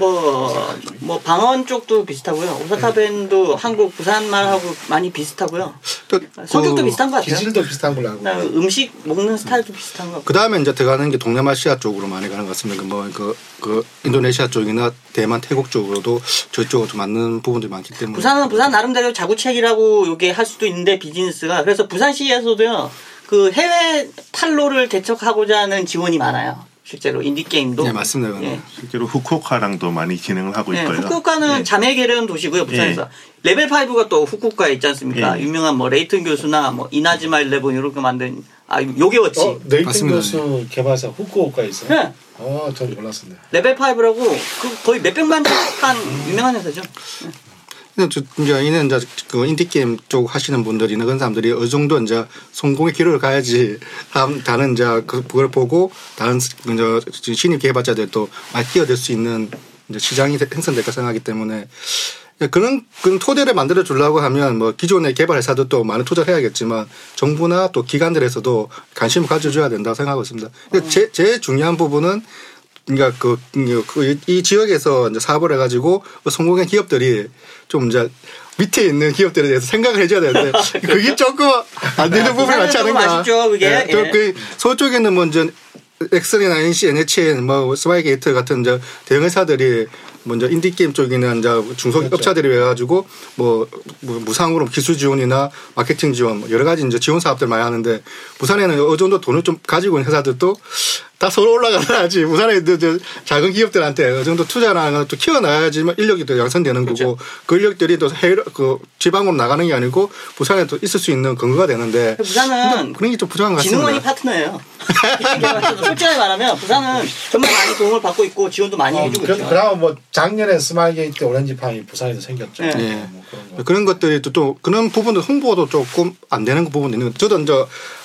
뭐 방언 쪽도 비슷하고요. 오사카 밴도 한국 부산 말하고 많이 비슷하고요. 또 성격도 비슷한 것 같아요. 기질도 비슷한 걸로 알고. 음식 먹는 스타일도 비슷한 것 같고. 그 다음에 이제 들어가는 게 동남아시아 쪽으로 많이 가는 것 같습니다. 그 인도네시아 쪽이나 대만, 태국 쪽으로도 저쪽으로 좀 맞는 부분들이 많기 때문에. 부산은 부산 나름대로 자구책이라고 요게 할 수도 있는데 비즈니스가 그래서 부산시에서도요 그 해외 판로를 개척하고자 하는 지원이 많아요. 실제로 인디게임도. 네, 맞습니다. 예. 실제로 후쿠오카랑도 많이 진행을 하고 있고요. 후쿠오카는 자매 계열은 도시고요. 부산에서. 레벨 5가 또 후쿠오카에 있지 않습니까? 유명한 뭐 레이튼 교수나 뭐 이나즈마 11 이런 거 만든 요게워치. 레이튼 교수 개발사 후쿠오카에 있어요? 네. 전 몰랐습니다. 레벨 5라고 그 거의 몇백만 한 유명한 회사죠. 이는 이제 그 인디 게임 쪽 하시는 분들이나 그런 사람들이 어느 정도 이제 성공의 기로를 가야지 다른 이제 그걸 보고 다른 이제 신입 개발자들도 많이 뛰어들 수 있는 이제 시장이 형성될까 생각하기 때문에 그런 토대를 만들어 주려고 하면 뭐 기존의 개발 회사들도 많은 투자를 해야겠지만 정부나 또 기관들에서도 관심을 가져줘야 된다고 생각하고 있습니다. 제일 중요한 부분은 그러니까 이 지역에서 이제 사업을 해가지고 성공한 기업들이 좀 이제 밑에 있는 기업들에 대해서 생각을 해줘야 되는데 그게 조금 안 되는 부분이 많지 않은가. 아쉽죠, 그게. 네. 예. 그 서쪽에는 먼저 엑셀이나 NC, NHN, 뭐 스마이게이트 같은 이제 대형 회사들이 먼저 인디 게임 쪽이나 이제 중소업체들이 해가지고 뭐 무상으로 기술 지원이나 마케팅 지원 여러 가지 이제 지원 사업들 많이 하는데 부산에는 어느 정도 돈을 좀 가지고 있는 회사들도 다 서로 올라가야지 부산에 작은 기업들한테 어느 정도 투자나 또 키워놔야지 인력이 또 양성되는 거고 그렇죠. 그 인력들이 또 해외 지방으로 나가는 게 아니고 부산에 또 있을 수 있는 근거가 되는데 부산은 그런 게 좀 부족한 것 같습니다. 진흥원이 파트너예요. 솔직하게 말하면 부산은 정말 많이 도움을 받고 있고 지원도 많이 해주고 있죠. 그러면 뭐 작년에 스마일게이트 오렌지팡이 부산에서 생겼죠. 네. 네. 뭐 그런 것들이 또 그런 부분도 홍보도 조금 안 되는 부분도 있는 거. 저도 이제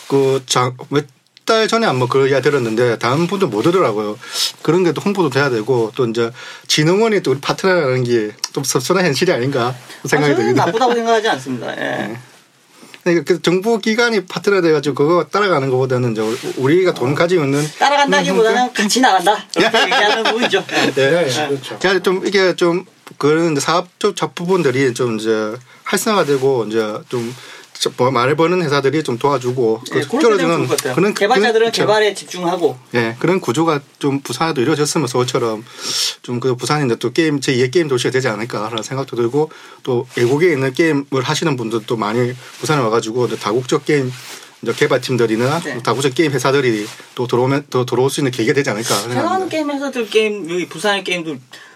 몇 달 전에 한번 그 이야기 들었는데 다른 분들 못 들더라고요. 그런 게 또 홍보도 돼야 되고 또 이제 진흥원이 또 우리 파트너라는 게 좀 섭섭한 현실이 아닌가 생각이 듭니다. 나쁘다고 생각하지 않습니다. 예. 네. 그 정부 기관이 파트너 돼가지고 그거 따라가는 것보다는 이제 우리가 돈 가지고 있는 따라간다기보다는 같이 나간다 이렇게 얘기하는 부분이죠. 네, 그렇죠. 그러니까 좀 이게 좀 그런 사업적 부분들이 좀 이제 활성화되고 이제 좀 많이 버는 회사들이 좀 도와주고 네, 그런 게 좋을 것 같아요. 개발자들은 개발에 집중하고. 예, 그런 구조가 좀 부산에도 이루어졌으면 서울처럼 좀 그 부산이 이제 또 게임 제2의 게임 도시가 되지 않을까라는 생각도 들고 또 외국에 있는 게임을 하시는 분들도 많이 부산에 와가지고 다국적 게임 이제 개발팀들이나 네. 다국적 게임 회사들이 또 들어오면 더 들어올 수 있는 계기가 되지 않을까. 새로운 게임 회사들 여기 부산의 게임도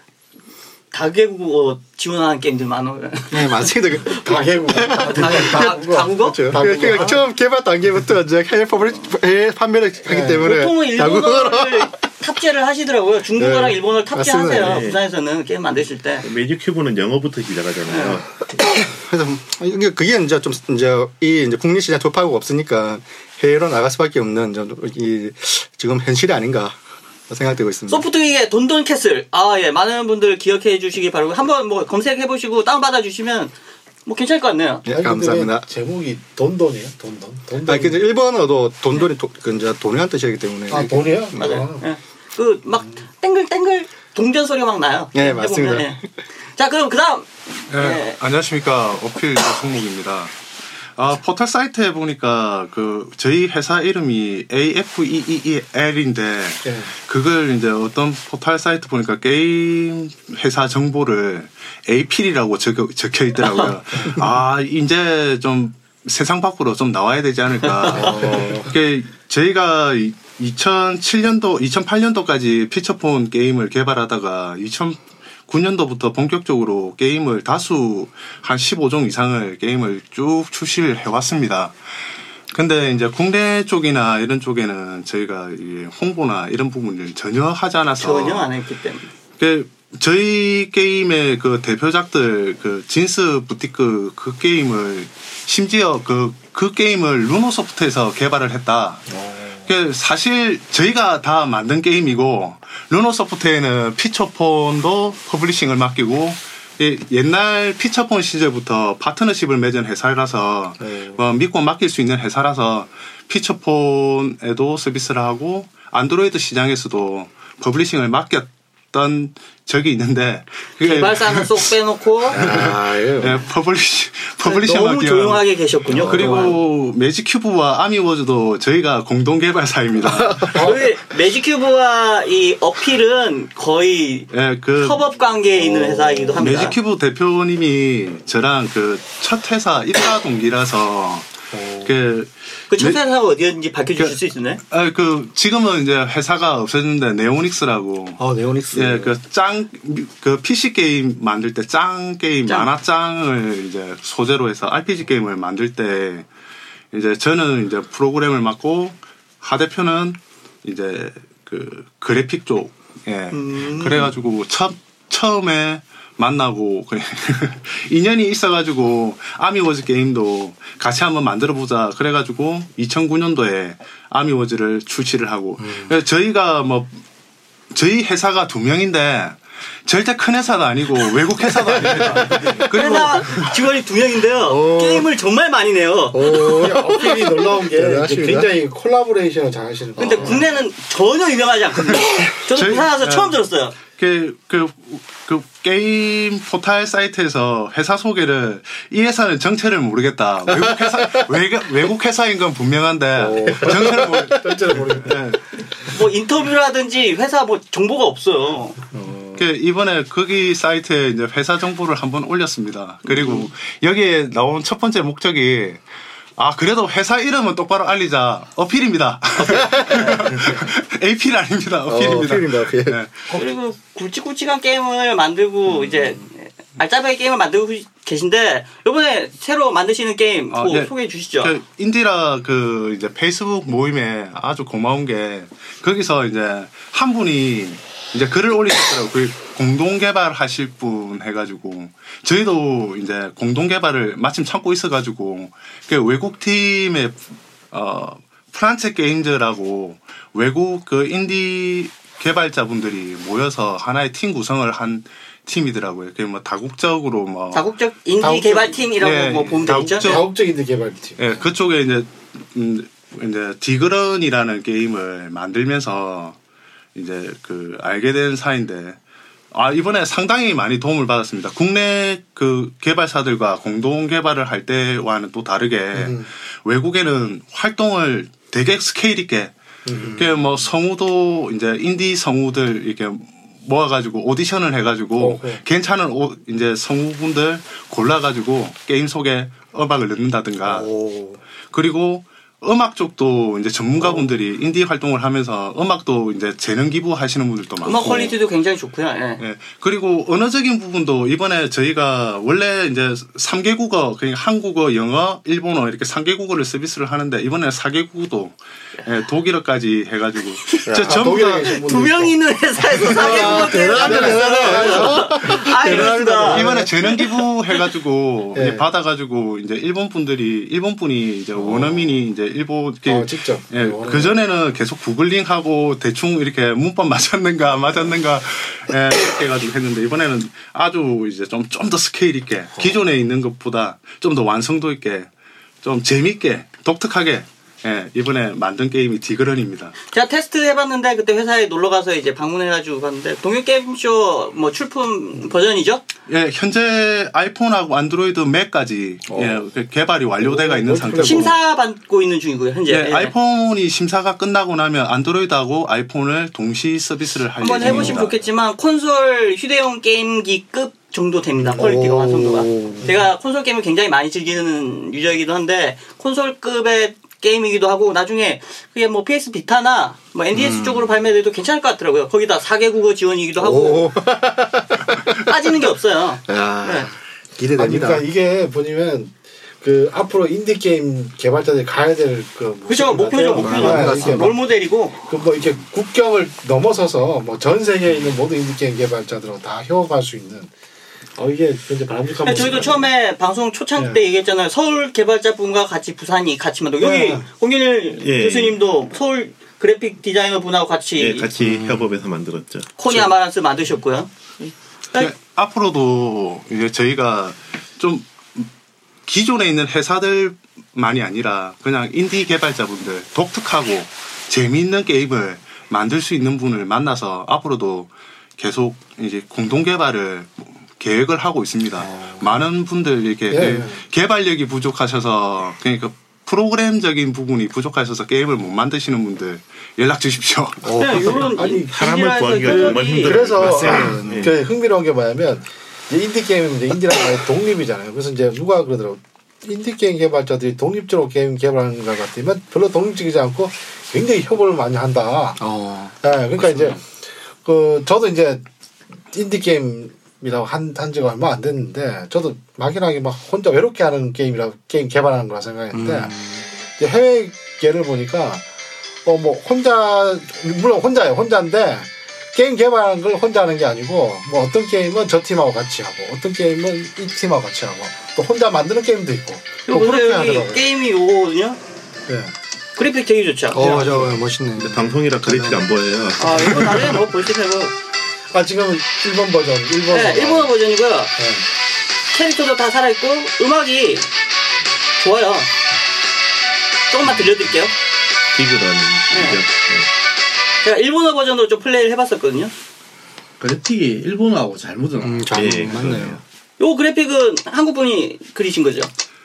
다국어 지원하는 게임들 많아요. 네, 맞습니다. 다개국. 다국어? 그렇죠. 그러니까 처음 개발 단계부터 이제 해외 판매를 하기 때문에 보통은 일본어를 탑재를 하시더라고요. 중국어랑 일본어를 탑재하세요. 맞습니다. 부산에서는 게임 만드실 때. 매직큐브는 영어부터 시작하잖아요. 그래서 그게 이제 좀 이제 국내 시장 돌파구가 없으니까 해외로 나갈 수밖에 없는 이 지금 현실이 아닌가 생각되고 있습니다. 소프트윅의 돈돈 캐슬. 예. 많은 분들 기억해 주시기 바라고 한번 뭐 검색해 보시고 다운받아 주시면 뭐 괜찮을 것 같네요. 네, 감사합니다. 제목이 돈돈이에요? 돈돈. 아, 근데 일본어도 돈돈이 이제 돈이라는 뜻이기 때문에. 아, 돈이요? 맞아요. 예. 막 땡글땡글 동전 소리가 막 나요. 네, 맞습니다. 예. 자, 그럼 그다음. 네, 안녕하십니까. 어필 송목입니다. 포털 사이트에 보니까 저희 회사 이름이 AFEEL인데 네. 그걸 이제 어떤 포털 사이트 보니까 게임 회사 정보를 APL이라고 적혀 있더라고요. 이제 좀 세상 밖으로 좀 나와야 되지 않을까. 저희가 2008년도까지 피처폰 게임을 개발하다가 2009년도부터 본격적으로 게임을 다수 한 15종 이상을 게임을 쭉 출시를 해왔습니다. 근데 이제 국내 쪽이나 이런 쪽에는 저희가 홍보나 이런 부분을 전혀 하지 않아서. 전혀 안 했기 때문에. 저희 게임의 그 대표작들, 진스 부티크 그 게임을 심지어 그 게임을 루노소프트에서 개발을 했다. 사실 저희가 다 만든 게임이고 루노소프트에는 피처폰도 퍼블리싱을 맡기고 옛날 피처폰 시절부터 파트너십을 맺은 회사라서 믿고 맡길 수 있는 회사라서 피처폰에도 서비스를 하고 안드로이드 시장에서도 퍼블리싱을 맡겼던 적이 있는데 개발사는 쏙 빼놓고 퍼블리싱 너무 조용하게 계셨군요. 그리고 매직큐브와 아미워즈도 저희가 공동 개발사입니다. 매직큐브와 이 어필은 거의 협업 관계에 있는 회사이기도 합니다. 매직큐브 대표님이 저랑 첫 회사 입사 동기라서 첫 회사가 어디였는지 밝혀주실 수 있나요? 지금은 이제 회사가 없어졌는데 네오닉스라고. 네오닉스. PC 게임 만들 때 짱 게임, 만화짱을 이제 소재로 해서 RPG 게임을 만들 때 이제 저는 이제 프로그램을 맡고 하 대표는 이제 그래픽 쪽. 그래가지고 처음에 만나고 인연이 있어가지고 아미워즈 게임도 같이 한번 만들어보자 그래가지고 2009년도에 아미워즈를 출시를 하고 저희가 저희 회사가 2명인데 절대 큰 회사도 아니고 외국 회사도 아닙니다. 회사 직원이 2명인데요. 게임을 정말 많이 내요. 어필이 놀라운 게 굉장히 콜라보레이션을 잘 하시는 거. 근데 국내는 전혀 유명하지 않거든요. 저도 부산 와서 처음 들었어요. 게임 포털 사이트에서 회사 소개를 이 회사는 정체를 모르겠다. 외국 회사인 건 분명한데 정체를 모르겠다. 뭐 인터뷰라든지 회사 정보가 없어요. 이번에 거기 사이트에 이제 회사 정보를 한번 올렸습니다. 그리고 여기에 나온 첫 번째 목적이 그래도 회사 이름은 똑바로 알리자. 어필입니다. APL 아닙니다. 어필입니다. 어필. 네. 그리고 굵직굵직한 게임을 만들고 이제 알짜배기 게임을 만들고 계신데 이번에 새로 만드시는 게임 소개해 주시죠. 인디라 이제 페이스북 모임에 아주 고마운 게 거기서 이제 한 분이 이제 글을 올리셨더라고요. 공동 개발하실 분 해가지고 저희도 이제 공동 개발을 마침 참고 있어가지고 외국 팀의 프란체 게임즈라고 외국 인디 개발자분들이 모여서 하나의 팀 구성을 한 팀이더라고요. 다국적으로 다국적 인디 개발팀이라고 보면 되겠죠. 다국적 인디 개발팀. 예, 그쪽에 이제 디그런이라는 게임을 만들면서 이제 알게 된 사이인데 이번에 상당히 많이 도움을 받았습니다. 국내 그 개발사들과 공동 개발을 할 때와는 또 다르게 외국에는 활동을 되게 스케일 있게 뭐 성우도 이제 인디 성우들 이렇게 모아가지고 오디션을 해가지고 괜찮은 이제 성우분들 골라가지고 게임 속에 음악을 넣는다든가 그리고 음악 쪽도 이제 전문가분들이 인디 활동을 하면서 음악도 이제 재능 기부하시는 분들도 많고 음악 퀄리티도 굉장히 좋고요. 예. 예. 그리고 언어적인 부분도 이번에 저희가 원래 이제 3개 국어 그러니까 한국어, 영어, 일본어 이렇게 3개 국어를 서비스를 하는데 이번에 4개 국어도 예, 독일어까지 해가지고 저 전부 다 2명 있는 회사에서 4개 대단합니다. 이번에 재능 기부 해가지고 받아가지고 이제 일본 분이 이제 원어민이 이제 일본 직접 그 전에는 계속 구글링하고 대충 이렇게 문법 맞았는가 예, 이렇게 해가지고 했는데 이번에는 아주 이제 좀 더 스케일 있게 기존에 있는 것보다 좀 더 완성도 있게 좀 재밌게 독특하게 예, 이번에 만든 게임이 디그런입니다. 제가 테스트 해봤는데 그때 회사에 놀러 가서 이제 방문해가지고 봤는데 동요 게임쇼 뭐 출품 버전이죠? 예, 현재 아이폰하고 안드로이드 맥까지 예, 개발이 완료돼가 있는 상태고 심사 받고 있는 중이고요 현재. 예, 아이폰이 심사가 끝나고 나면 안드로이드하고 아이폰을 동시 서비스를 할 예정입니다. 한번 해보시면 좋겠지만 콘솔 휴대용 게임기급 정도 됩니다. 퀄리티가 완성도가. 제가 콘솔 게임을 굉장히 많이 즐기는 유저이기도 한데 콘솔급의 게임이기도 하고 나중에 그게 뭐 PS 비타나 뭐 NDS 쪽으로 발매돼도 괜찮을 것 같더라고요. 거기다 4개 국어 지원이기도 하고 빠지는 게 없어요. 네. 기대됩니다. 그러니까 이게 보면 그 앞으로 인디 게임 개발자들이 가야 될 그 그죠 목표죠. 롤 모델이고 그 뭐 이렇게 국경을 넘어서서 뭐 전 세계에 있는 모든 인디 게임 개발자들하고 다 협업할 수 있는. 이게 굉장히 바람직한. 저희도 처음에 방송 초창 때 얘기했잖아요. 서울 개발자분과 같이 부산이 같이 만들고 여기 공균일 교수님도 서울 그래픽 디자이너 분하고 같이 협업해서 만들었죠. 코니 아마란스 만드셨고요. 앞으로도 이제 저희가 좀 기존에 있는 회사들만이 아니라 그냥 인디 개발자분들 독특하고 재미있는 게임을 만들 수 있는 분을 만나서 앞으로도 계속 이제 공동 개발을 계획을 하고 있습니다. 많은 분들 이렇게 개발력이 부족하셔서 그러니까 프로그램적인 부분이 부족하셔서 게임을 못 만드시는 분들 연락 주십시오. 아니 사람을 구하기가 정말 힘들어요. 그래서 흥미로운 게 뭐냐면 인디 게임은 이제 인디라는 말이 독립이잖아요. 그래서 이제 누가 그러더라고. 인디 게임 개발자들이 독립적으로 게임 개발하는 것 같으면 별로 독립적이지 않고 굉장히 협업을 많이 한다. 네, 그러니까 이제 저도 이제 인디 게임이라고 한 지가 얼마 안 됐는데 저도 막연하게 막 혼자 외롭게 하는 게임 개발하는 거라 생각했는데 이제 해외계를 보니까 뭐 혼자 물론 혼자인데 게임 개발하는 걸 혼자 하는 게 아니고 뭐 어떤 게임은 저 팀하고 같이 하고 어떤 게임은 이 팀하고 같이 하고 또 혼자 만드는 게임도 있고 또 그렇게 하더라고요. 게임이 요거거든요. 네. 그래픽 되게 좋죠. 저 멋있네. 근데 방송이라 그래픽 안 보여요. 이거 나중에 뭐 보시면 지금 일본 버전 일본어 버전이고요. 네. 캐릭터도 다 살아있고 음악이 좋아요. 조금만 들려드릴게요. 디그라는 제가 일본어 버전으로 좀 플레이를 해봤었거든요. 그래픽이 일본어하고 잘 묻어나. 맞네요. 요 그래픽은 한국분이 그리신 거죠?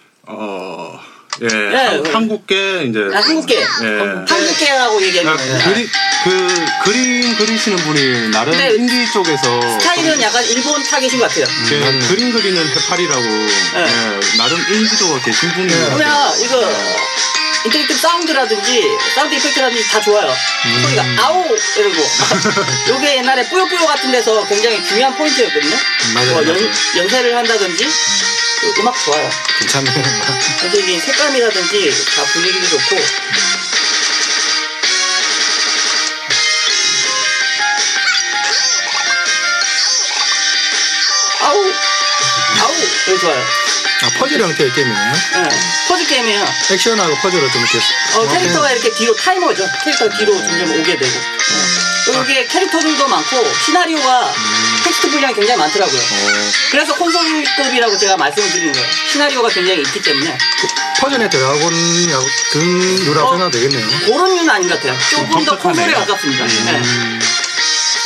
한국계 이제 한국계 한국계라고 얘기하는 거예요. 그림 그리시는 분이 나름 인디 쪽에서 스타일은 약간 일본 타겟인 것 같아요. 그림 그리는 해파리라고 나름 인지도가 계신 분이에요. 그러면 이거 인터랙티브 사운드라든지 사운드 이펙트라든지 다 좋아요. 소리가 아오 이러고 요게 옛날에 뿌요뿌요 같은 데서 굉장히 중요한 포인트였거든요. 연세를 한다든지 음악 좋아요. 괜찮네요. 전체적인 색감이라든지 다 분위기도 좋고 아우 되게 좋아요. 퍼즐 형태의 게임이네요. 네, 퍼즐 게임이에요. 액션하고 퍼즐을 좀 이렇게. 캐릭터가 이렇게 뒤로 타이머죠. 캐릭터가 뒤로 점점 오게 되고. 이게 캐릭터들도 많고 시나리오가 텍스트 분량이 굉장히 많더라고요. 그래서 콘솔급이라고 제가 말씀을 드리는 거예요. 시나리오가 굉장히 있기 때문에. 퍼즐의 드라곤이라고 류라고 생각되겠네요. 그런 류는 아닌 것 같아요. 조금 더 콘솔에 가깝습니다.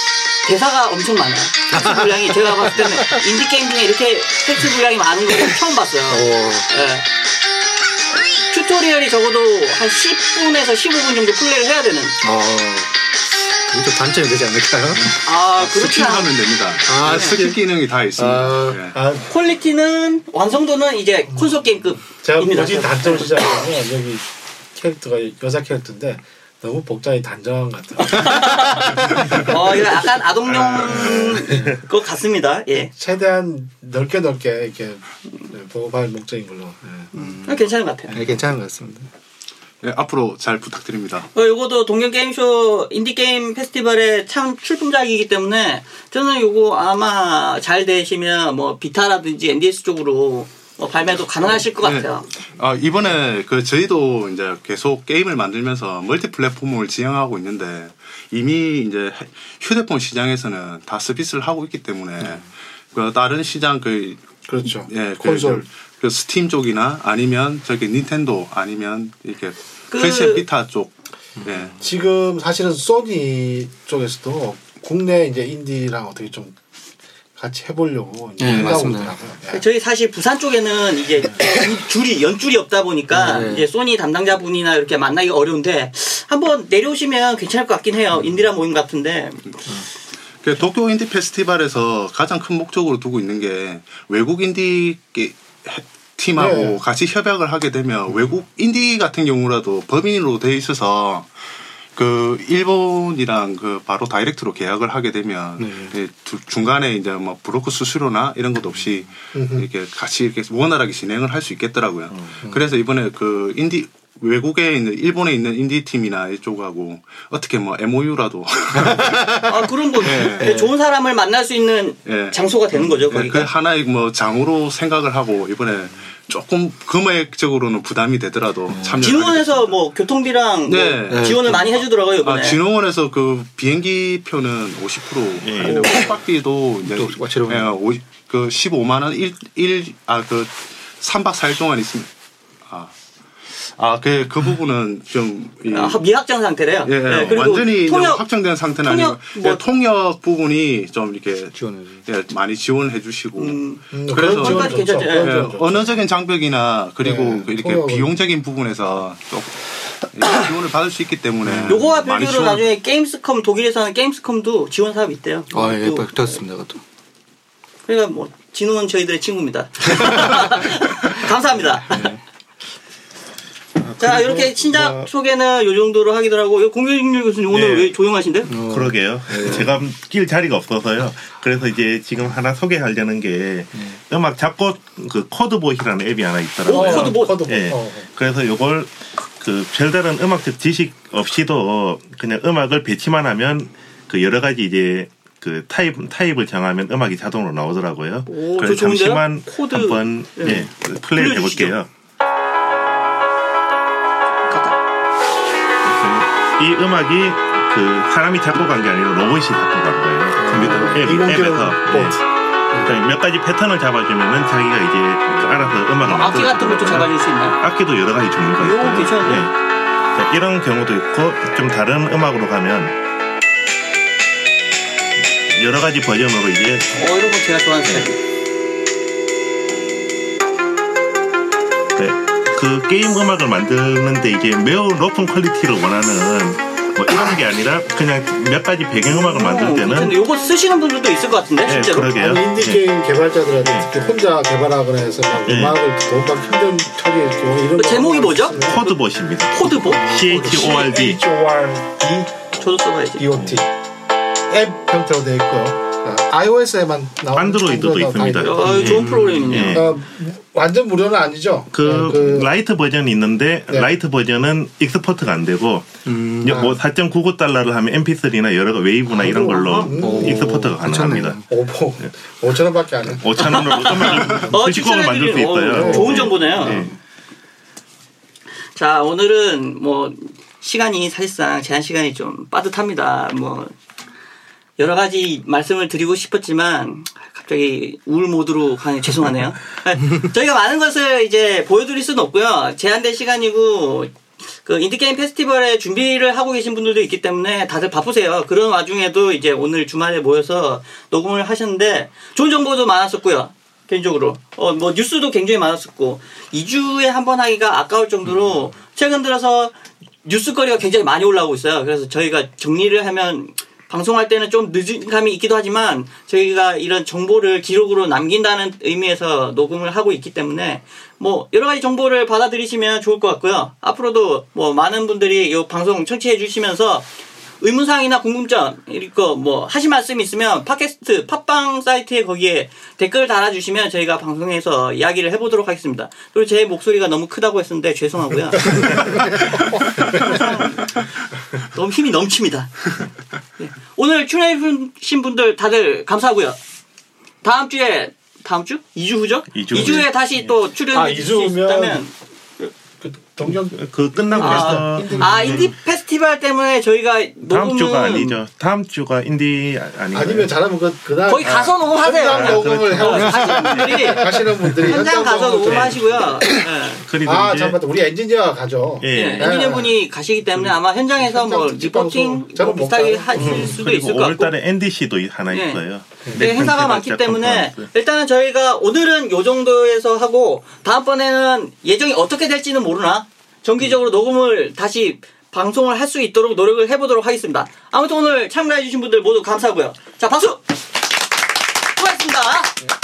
대사가 엄청 많아요. 텍스트 분량이 제가 봤을 때는 인디 게임 중에 이렇게 텍스트 분량이 많은 걸 처음 봤어요. 네. 튜토리얼이 적어도 한 10분에서 15분 정도 플레이를 해야 되는. 그게 좀 단점이 되지 않을까요? 그렇긴 스킵하면 됩니다. 스킵 기능이 다 있습니다. 퀄리티는 완성도는 이제 콘솔 게임급. 제가 입니다. 굳이 단점 시작하면 여기 캐릭터가 여자 캐릭터인데 너무 복장이 단정한 것 같아요. 이거 약간 아동용 것 같습니다. 예. 최대한 넓게 이렇게 보호할 목적인 걸로. 괜찮은 것 같아요. 네, 괜찮은 것 같습니다. 네, 앞으로 잘 부탁드립니다. 요거도 동경게임쇼 인디게임 페스티벌의 참 출품작이기 때문에 저는 요거 아마 잘 되시면 뭐 비타라든지 NDS 쪽으로 발매도 가능하실 것 같아요. 이번에 저희도 이제 계속 게임을 만들면서 멀티 플랫폼을 지향하고 있는데 이미 이제 휴대폰 시장에서는 다 서비스를 하고 있기 때문에 다른 시장 그렇죠. 예, 콘솔 스팀 쪽이나 아니면 저기 닌텐도 아니면 이렇게 플레이스테이션 비타 쪽. 예. 지금 사실은 소니 쪽에서도 국내 이제 인디랑 어떻게 좀 같이 해보려고 이제 하고 있더라고요. 저희 사실 부산 쪽에는 이제 연줄이 없다 보니까 이제 소니 담당자분이나 이렇게 만나기가 어려운데 한번 내려오시면 괜찮을 것 같긴 해요. 인디라 모임 같은데. 도쿄 인디 페스티벌에서 가장 큰 목적으로 두고 있는 게 외국 인디 팀하고 같이 협약을 하게 되면 외국 인디 같은 경우라도 법인으로 돼 있어서 일본이랑 바로 다이렉트로 계약을 하게 되면 중간에 이제 뭐 브로커 수수료나 이런 것 없이 이렇게 같이 이렇게 원활하게 진행을 할 수 있겠더라고요. 그래서 이번에 외국에 있는 일본에 있는 인디 팀이나 이쪽하고 어떻게 뭐 MOU라도 그런 거 좋은 사람을 만날 수 있는 장소가 되는 거죠. 그 하나의 뭐 장으로 생각을 하고 이번에 조금 금액적으로는 부담이 되더라도 진흥원에서 뭐 교통비랑 지원을 많이 해주더라고요. 이번에. 진흥원에서 비행기 표는 50% 숙박비도 이제 15만 원 3박 4일 동안 있습니다. 그 부분은 좀 미확정 상태래요. 그리고 완전히 확정된 상태는 아니고 통역 부분이 좀 이렇게 많이 지원해 주시고 그래서 언어적인 장벽이나 그리고 이렇게 비용적인 부분에서 좀 지원을 받을 수 있기 때문에 요거와 별개로 나중에 게임스컴 독일에서는 게임스컴도 지원 사업이 있대요. 들었습니다. 그것도. 그러니까 뭐 진흥원 저희들의 친구입니다. 감사합니다. 자, 이렇게 신작 소개는 요 정도로 하기도 하고, 공유익률 교수님 오늘 왜 조용하신데? 그러게요. 제가 낄 자리가 없어서요. 그래서 이제 지금 하나 소개하려는 게 음악 작곡 코드봇이라는 앱이 하나 있더라고요. 코드봇. 그래서 요걸 별다른 음악적 지식 없이도 그냥 음악을 배치만 하면 여러 가지 이제 타입을 정하면 음악이 자동으로 나오더라고요. 그래서 잠시만 한번 플레이를 해볼게요. 이 음악이 사람이 작곡한 게 아니라 로봇이 작곡한 거예요. 컴퓨터 앱에서. 몇 가지 패턴을 잡아주면은 자기가 이제 알아서 음악을 만들어. 악기 같은 것도 잡아줄 수 있나요? 악기도 여러 가지 종류가 있고. 괜찮은데? 이런 경우도 있고 좀 다른 음악으로 가면 여러 가지 버전으로 이제. 이런 거 제가 좋아하는 스타일. 게임 음악을 만드는데 이제 매우 높은 퀄리티를 원하는 뭐 이런 게 아니라 그냥 몇 가지 배경음악을 만들 때는 이거 쓰시는 분들도 있을 것 같은데 실제로. 그러게요. 인디게임 개발자들한테 특히 혼자 개발하거나 해서 막 음악을 도움받기 힘든 처리 이런 제목이 뭐죠? 코드봇입니다. 코드봇? CHORD. 저도 써봐야지. DOT. 앱 형태로 되어 있고요. iOS에만 나오는 안드로이드도 있습니다. 좋은 프로그램이네요. 완전 무료는 아니죠? 라이트 버전이 있는데 라이트 버전은 익스포트가 안 되고 뭐 4.99달러를 하면 MP3나 여러 웨이브나 이런 걸로 익스포트가 가능합니다. 5,000원밖에 안 해. 5,000원으로 음악을 수식곡을 만들 수 있어요. 좋은 정보네요. 자, 오늘은 뭐 시간이 사실상 제한 시간이 좀 빠듯합니다. 뭐 여러 가지 말씀을 드리고 싶었지만 갑자기 우울 모드로 가니 죄송하네요. 저희가 많은 것을 이제 보여드릴 수는 없고요. 제한된 시간이고 그 인디게임 페스티벌에 준비를 하고 계신 분들도 있기 때문에 다들 바쁘세요. 그런 와중에도 이제 오늘 주말에 모여서 녹음을 하셨는데 좋은 정보도 많았었고요. 개인적으로. 뭐 뉴스도 굉장히 많았었고 2주에 한 번 하기가 아까울 정도로 최근 들어서 뉴스거리가 굉장히 많이 올라오고 있어요. 그래서 저희가 정리를 하면 방송할 때는 좀 늦은 감이 있기도 하지만 저희가 이런 정보를 기록으로 남긴다는 의미에서 녹음을 하고 있기 때문에 뭐 여러 가지 정보를 받아들이시면 좋을 것 같고요. 앞으로도 뭐 많은 분들이 이 방송 청취해 주시면서 의문사항이나 궁금점 이거 뭐 하실 말씀 있으면 팟캐스트 팟빵 사이트에 거기에 댓글 달아주시면 저희가 방송에서 이야기를 해보도록 하겠습니다. 그리고 제 목소리가 너무 크다고 했었는데 죄송하고요. 너무 힘이 넘칩니다. 네. 오늘 출연해주신 분들 다들 감사하고요. 다음 주? 2주 후죠? 2주에 다시 또 출연해 주실 수 있다면 동경 그 끝나고 나서 인디 페스티벌 때문에 저희가 다음 녹음은 주가 아니죠. 다음 주가 인디 아닌가요? 아니면 잘하면 그날 거기 가서 녹음하세요. 현장 녹음을 하시는 분들이 현장 가서 녹음하시고요. 그리고 이제 잠깐만 우리 엔지니어가 가죠. 예. 엔지니어분이 가시기 때문에 아마 현장에서 뭐 리포팅 저는 비슷하게 하실 수도 그리고 있을 것 같고 5월달에 NDC도 하나 네. 있어요. 네, 행사가 많기 콘퍼런스. 때문에 일단은 저희가 오늘은 요 정도에서 하고 다음번에는 예정이 어떻게 될지는 모르나 정기적으로 녹음을 다시 방송을 할 수 있도록 노력을 해보도록 하겠습니다. 아무튼 오늘 참가해주신 분들 모두 감사하고요. 자, 박수! 수고하셨습니다.